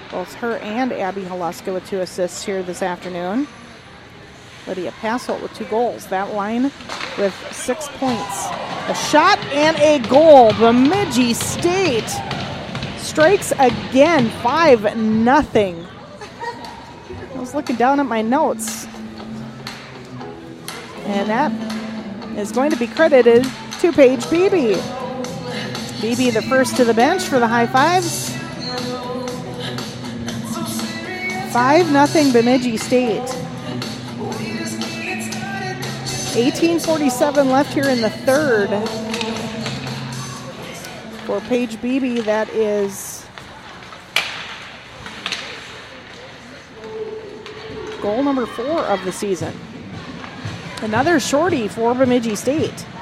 Both her and Abby Haluska with 2 assists here this afternoon. Lydia Passolt with 2 goals. That line with 6 points. A shot and a goal. Bemidji State strikes again, 5-0. I was looking down at my notes. And that is going to be credited to Paige Beebe. Beebe the first to the bench for the High Fives. 5-0 Bemidji State. 18:47 left here in the third. For Paige Beebe, that is goal number 4 of the season. Another shorty for Bemidji State.